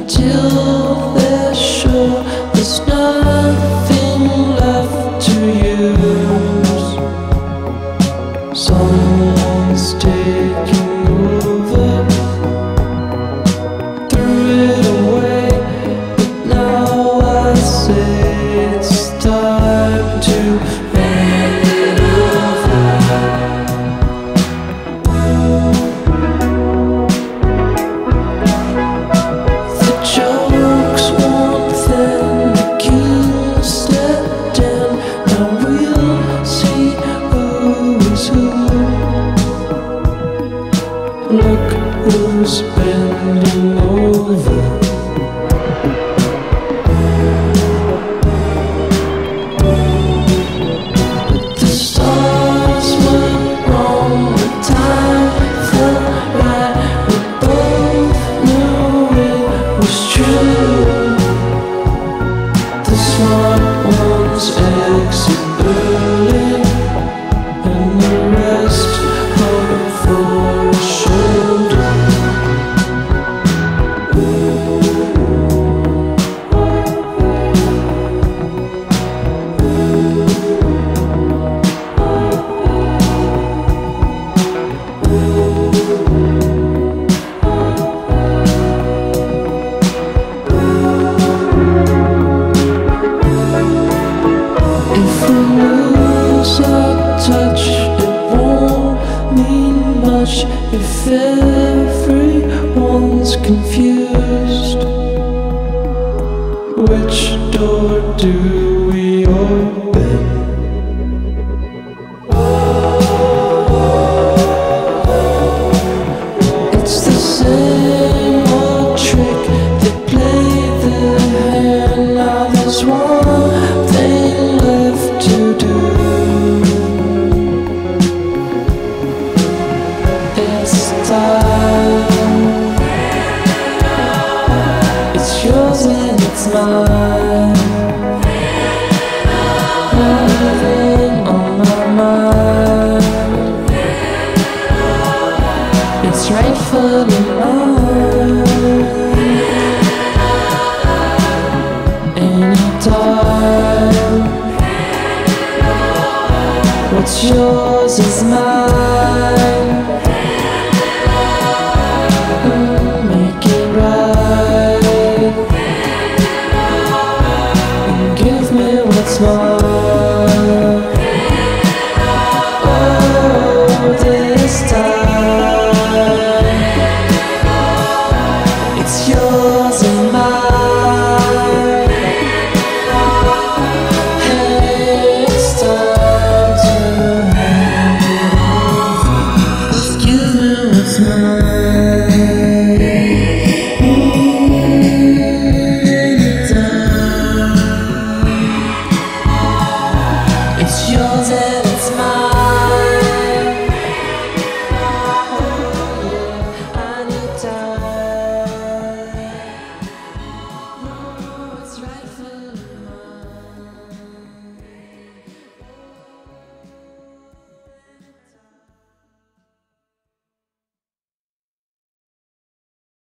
till they're sure there's nothing left to use. Someone's taking over, threw it away, but now I say it's time to hand it over. The joke's worn thin, the king stepped in. Now we'll see who is who. Look who's bending over. The stars went wrong, the time felt right. We both knew it was true. The smart ones exit early, and the rest hope for a shoulder. If we lose our touch, it won't mean much. If everyone's confused, which door do we open? It's the same old trick. They play the hand. Now there's one thing left to do. It's time. It's yours and it's mine. Nothing on my mind. It's rightfully mine. Anytime. What's yours is mine.